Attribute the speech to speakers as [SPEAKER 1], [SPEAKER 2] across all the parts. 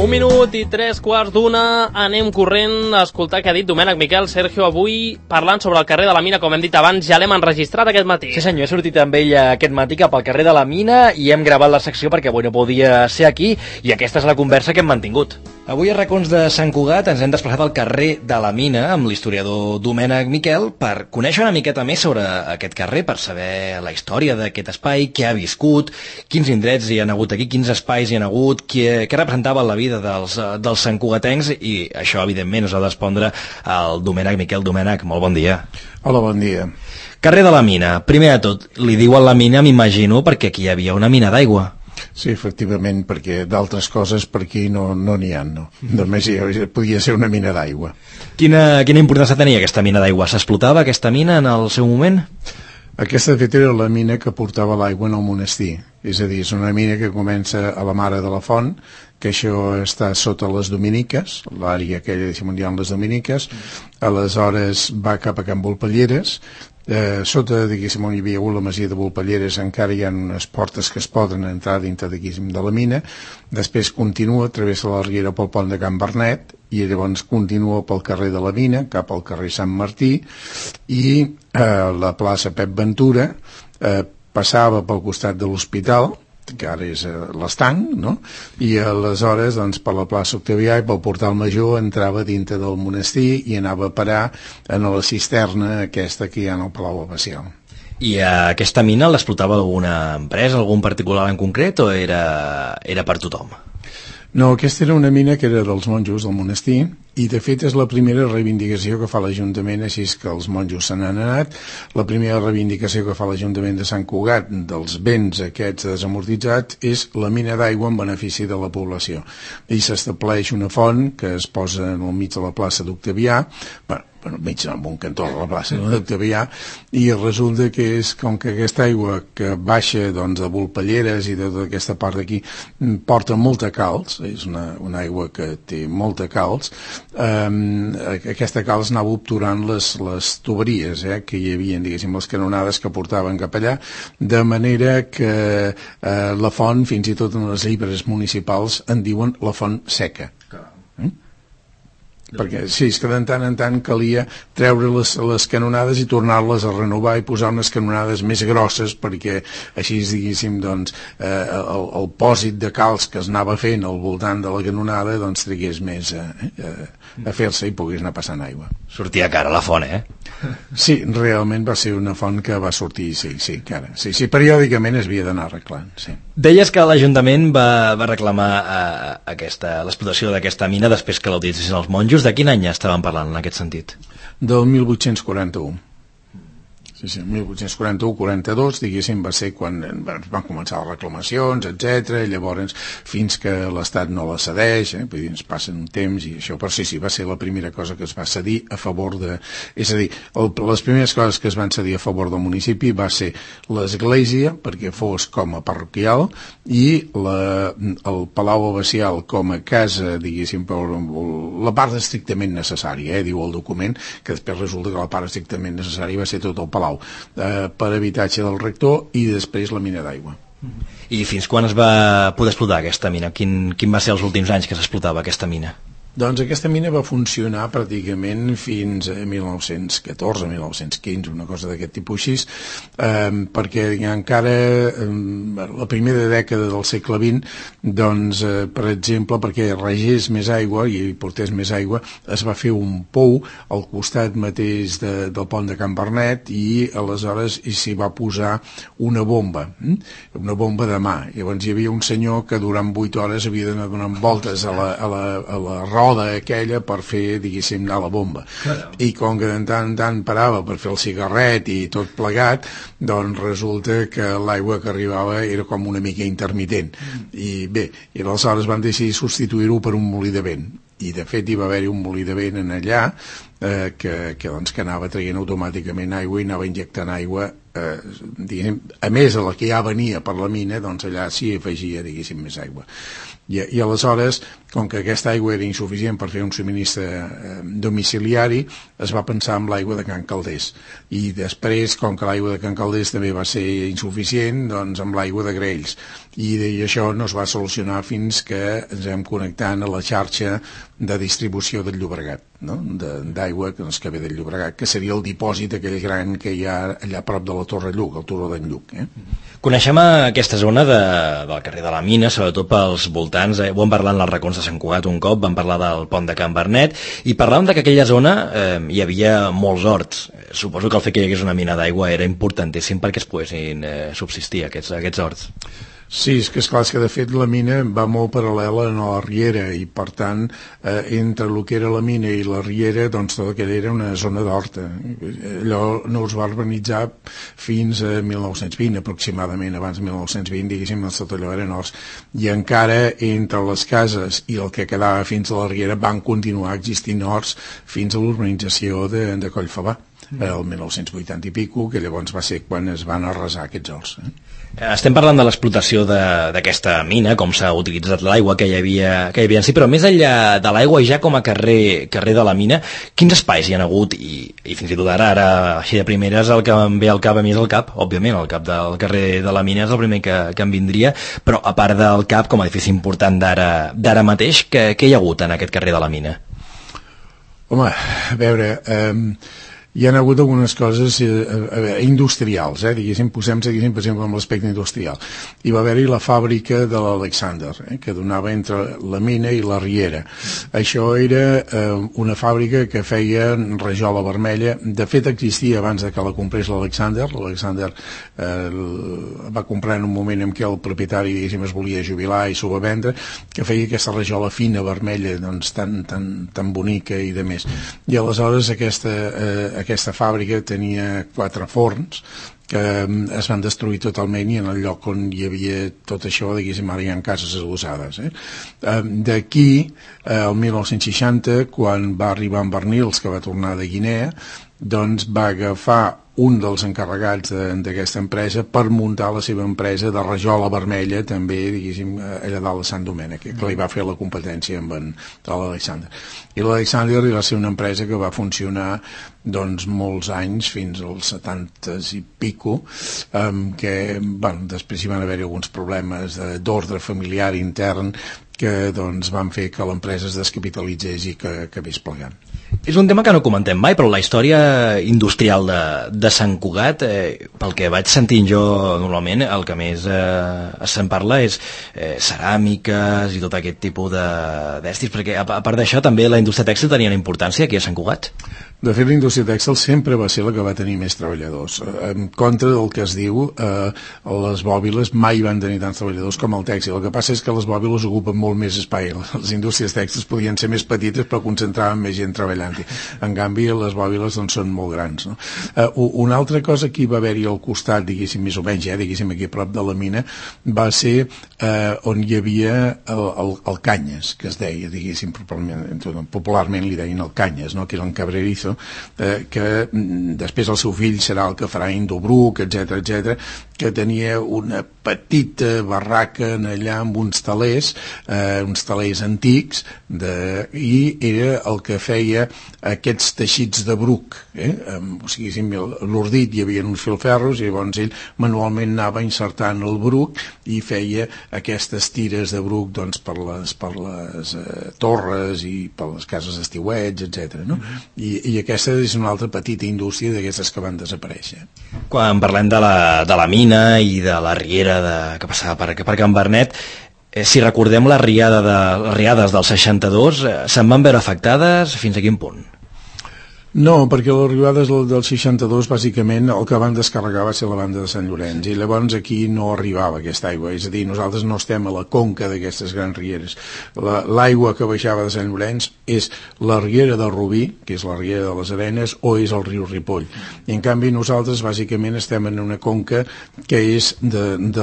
[SPEAKER 1] minut i 3:15, anem corrent a escoltar què ha dit Domènec Miquel. Sergio, avui parlant sobre el carrer de la Mina, com hem dit abans, ja l'hem enregistrat aquest matí.
[SPEAKER 2] Sí senyor, he sortit amb ell aquest matí cap al carrer de la Mina i hem gravat la secció perquè avui no podia ser aquí i aquesta és la conversa que hem mantingut. Avui a racons de Sant Cugat ens hem desplaçat al carrer de la Mina amb l'historiador Domènec Miquel per conèixer una miqueta més sobre aquest carrer, per saber la història d'aquest espai, què ha viscut, quins indrets hi ha hagut aquí, quins espais hi ha hagut, què representava la vida dels santcugatencs, i això evidentment us ha de respondre el Domènec Miquel. Domènec, molt bon dia.
[SPEAKER 3] Hola, bon dia.
[SPEAKER 2] Carrer de la Mina, primer de tot, li diuen la mina, m'imagino, perquè aquí hi havia una mina d'aigua.
[SPEAKER 3] Sí, efectivament, perquè d'altres coses per aquí no n'hi ha, no. Només podia ser una mina d'aigua.
[SPEAKER 2] Quina importància tenia aquesta mina d'aigua? S'explotava aquesta mina en el seu moment?
[SPEAKER 3] Aquesta, de fet, era la mina que portava l'aigua en el monestir. És a dir, és una mina que comença a la Mare de la Font, que això està sota les Dominiques, l'àrea aquella de Mundial les Dominiques, aleshores va cap a Can Volpelleres, sota, diguéssim, on hi havia hagut la masia de Volpelleres encara hi ha unes portes que es poden entrar dintre, diguéssim, de la mina, després continua, travessa la riera pel pont de Can Bernet i llavors continua pel carrer de la Mina cap al carrer Sant Martí i la plaça Pep Ventura passava pel costat de l'hospital, que ara és l'estanc, no? I aleshores, doncs, per la plaça Octavià i pel portal major entrava dintre del monestir i anava a parar en la cisterna aquesta que hi ha al Palau Abacial.
[SPEAKER 2] I aquesta mina l'explotava alguna empresa, algun particular en concret, o era per tothom?
[SPEAKER 3] No, aquesta era una mina que era dels monjos del monestir i de fet és la primera reivindicació que fa l'Ajuntament, així que els monjos se n'han anat. La primera reivindicació que fa l'Ajuntament de Sant Cugat dels béns aquests desamortitzats és la mina d'aigua en benefici de la població. I s'estableix una font que es posa en el mig de la plaça d'Octavià, mig en un cantó de la plaça d'Octavià, i resulta que és com que aquesta aigua que baixa doncs, de Volpelleres i de tota aquesta part d'aquí porta molta calç, és una aigua que té molta calç, aquesta calç anava obturant les tuberies que hi havia, diguéssim, les canonades que portaven cap allà, de manera que la font, fins i tot en les llibres municipals, en diuen la font seca. Perquè sí, és que de tant en tant calia treure les canonades i tornar-les a renovar i posar unes canonades més grosses perquè així, diguéssim, doncs, el pòsit de calç que es anava fent al voltant de la canonada doncs trigués més a fer-se i pogués anar passant aigua.
[SPEAKER 2] Sortia cara la font,
[SPEAKER 3] Sí, realment va ser una font que va sortir, sí, cara. Sí, periòdicament es havia d'anar arreglant, sí.
[SPEAKER 2] Deies que l'Ajuntament va reclamar l'explotació d'aquesta mina després que la utilitzessin els monjos. De quin any estaven parlant en aquest sentit?
[SPEAKER 3] Del 1841. Sí, 1841-42, diguéssim, va ser quan van començar les reclamacions, etc. I llavors, fins que l'Estat no la cedeix, vull dir, ens passen un temps i això, però sí, va ser la primera cosa que es va cedir a favor de... És a dir, les primeres coses que es van cedir a favor del municipi va ser l'església, perquè fos com a parroquial, i el Palau Abacial com a casa, diguéssim, la part estrictament necessària, diu el document, que després resulta que la part estrictament necessària va ser tot el Palau per habitatge del rector i després la mina d'aigua.
[SPEAKER 2] I fins quan es va poder explotar aquesta mina? Quin va ser els últims anys que s'explotava aquesta mina?
[SPEAKER 3] Doncs aquesta mina va funcionar pràcticament fins a 1914, 1915, una cosa d'aquest tipus així, perquè encara la primera dècada del segle XX, doncs, per exemple, perquè regés més aigua i portés més aigua, es va fer un pou al costat mateix del pont de Can Bernet i aleshores s'hi va posar una bomba de mà. Llavors hi havia un senyor que durant 8 hores havia d'anar donant voltes a la roda aquella per fer, diguéssim, anar la bomba. I com que de tant en tant parava per fer el cigarret i tot plegat, doncs resulta que l'aigua que arribava era com una mica intermitent. I bé, i aleshores van decidir substituir-ho per un molí de vent. I de fet hi va haver-hi un molí de vent en allà que anava traient automàticament aigua i anava injectant aigua, a més a la que ja venia per la mina, doncs allà s'hi afegia, diguéssim, més aigua. I aleshores, com que aquesta aigua era insuficient per fer un subministre domiciliari, es va pensar en l'aigua de Can Calders. I després, com que l'aigua de Can Calders també va ser insuficient, doncs amb l'aigua de Graells. I això no es va solucionar fins que ens vam connectant a la xarxa de distribució del Llobregat, no? D'aigua que ve del Llobregat, que seria el dipòsit aquell gran que hi ha allà a prop de la Torre Lluc, el turó d'en Lluc.
[SPEAKER 2] Coneixem aquesta zona del carrer de la Mina, sobretot pels voltants. Ho vam parlar en els racons de Sant Cugat un cop, vam parlar del pont de Can Bernet, i parlàvem que aquella zona hi havia molts horts. Suposo que el fet que hi hagués una mina d'aigua era importantíssim perquè es poguessin subsistir aquests horts.
[SPEAKER 3] Sí, és que de fet la mina va molt paral·lela a la riera i per tant entre el que era la mina i la riera doncs tot aquella era una zona d'horta. Allò no es va urbanitzar fins a 1920 aproximadament, abans de 1920 diguéssim tot allò eren horts i encara entre les cases i el que quedava fins a la riera van continuar existint horts fins a l'urbanització de Collfavar el 1980 i pico, que llavors va ser quan es van arrasar aquests horts.
[SPEAKER 2] Estem parlant de l'explotació d'aquesta mina, com s'ha utilitzat l'aigua que hi havia en si, però més enllà de l'aigua i ja com a carrer de la mina, quins espais hi ha hagut i fins i tot ara així de primeres el que em ve al cap a mi és el cap, òbviament el cap del carrer de la mina és el primer que em vindria, però a part del cap com a edifici important d'ara mateix, què hi ha hagut en aquest carrer de la mina?
[SPEAKER 3] Home, a veure, hi ha hagut algunes coses industrials, diguéssim, posem-se per exemple amb l'aspecte industrial. Hi va haver-hi la fàbrica de l'Alexander, que donava entre la mina i la riera. Això era una fàbrica que feia rajola vermella. De fet existia abans que la comprés l'Alexander. L'Alexander va comprar en un moment en què el propietari, diguéssim, es volia jubilar i s'ho va vendre, que feia aquesta rajola fina, vermella, doncs tan bonica i de més. I aleshores aquesta fàbrica tenia 4 forns que es van destruir totalment i en el lloc on hi havia tot això, diguéssim, ara hi ha cases adossades. D'aquí, el 1960, quan va arribar en Bernils, que va tornar de Guinea, doncs va agafar un dels encarregats d'aquesta empresa per muntar la seva empresa de rajola vermella, també, diguéssim, allà dalt de Sant Domènec, que li va fer la competència amb l'Alexander. I l'Alexander va ser una empresa que va funcionar doncs molts anys, fins als 70 i pico, que després hi van haver alguns problemes d'ordre familiar intern que doncs van fer que l'empresa es descapitalitzés i que acabés plegant.
[SPEAKER 2] És un tema que no comentem mai, però la història industrial de Sant Cugat, pel que vaig sentint jo normalment, el que més se'n parla és ceràmiques i tot aquest tipus d'estils, perquè a part d'això també la indústria tèxtil tenia una importància aquí a Sant Cugat.
[SPEAKER 3] De fet, la indústria tèxtil sempre va ser la que va tenir més treballadors. En contra del que es diu, les bòbiles mai van tenir tants treballadors com el tèxtil. El que passa és que les bòbiles ocupen molt més espai. Les indústries tèxtils podien ser més petites però concentraven més gent treballant-hi. En canvi, les bòbiles doncs, són molt grans. No? Una altra cosa que hi va haver-hi al costat, diguéssim, més o menys, diguéssim, aquí a prop de la mina, va ser on hi havia el Canyes, que es deia, diguéssim, popularment li deien el Canyes, no? Que era el cabrerizo, que després el seu fill serà el que farà Indobruc, etc, que tenia una petita barraca allà amb uns talers antics, i era el que feia aquests teixits de bruc. O sigui, l'ordit hi havia uns filferros i llavors ell manualment anava insertant el bruc i feia aquestes tires de bruc doncs, per les torres i per les cases d'estiuets, etc. No? I aquesta és una altra petita indústria d'aquestes que van desaparèixer.
[SPEAKER 2] Quan parlem de la mina i de la riera que passava per Can Bernet, si recordem les riades del 62, se'n van veure afectades fins a quin punt?
[SPEAKER 3] No, perquè les arribades del 62 bàsicament el que van descarregar va ser la banda de Sant Llorenç i llavors aquí no arribava aquesta aigua, és a dir, nosaltres no estem a la conca d'aquestes grans rieres. L'aigua que baixava de Sant Llorenç és la riera del Rubí, que és la riera de les Arenes, o és el riu Ripoll. I en canvi nosaltres bàsicament estem en una conca que és de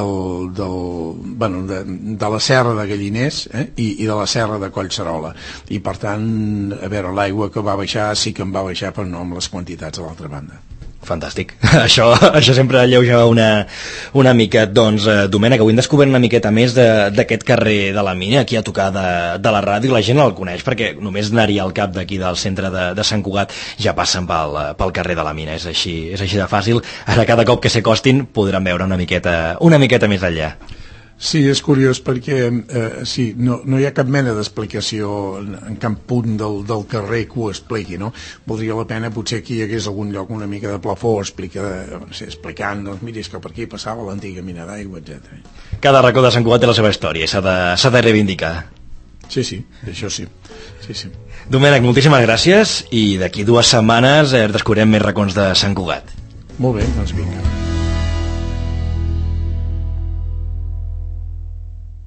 [SPEAKER 3] la serra de Galliners i de la serra de Collserola. I per tant, a veure, l'aigua que va baixar sí que en va baixar baixar, però no amb les quantitats a l'altra banda.
[SPEAKER 2] Fantàstic. Això sempre alleuja una mica. Doncs, Domènec, avui hem descobert una miqueta més d'aquest carrer de la Mina, aquí a tocar de la ràdio, i la gent el coneix, perquè només anar-hi al cap d'aquí del centre de Sant Cugat ja passen pel carrer de la Mina. És així de fàcil. Ara, cada cop que s'acostin, podran veure una miqueta més enllà.
[SPEAKER 3] Sí, és curiós perquè no hi ha cap mena d'explicació en cap punt del carrer que ho expliqui, no? Valdria la pena potser que hi hagués algun lloc una mica de plafó explicant, doncs mira, és que per aquí passava l'antiga mina d'aigua, etc.
[SPEAKER 2] Cada racó de Sant Cugat té la seva història i s'ha de reivindicar.
[SPEAKER 3] Sí, això sí.
[SPEAKER 2] Domènec, moltíssimes gràcies, i d'aquí 2 setmanes descobrirem més racons de Sant Cugat.
[SPEAKER 3] Molt bé, doncs vinga.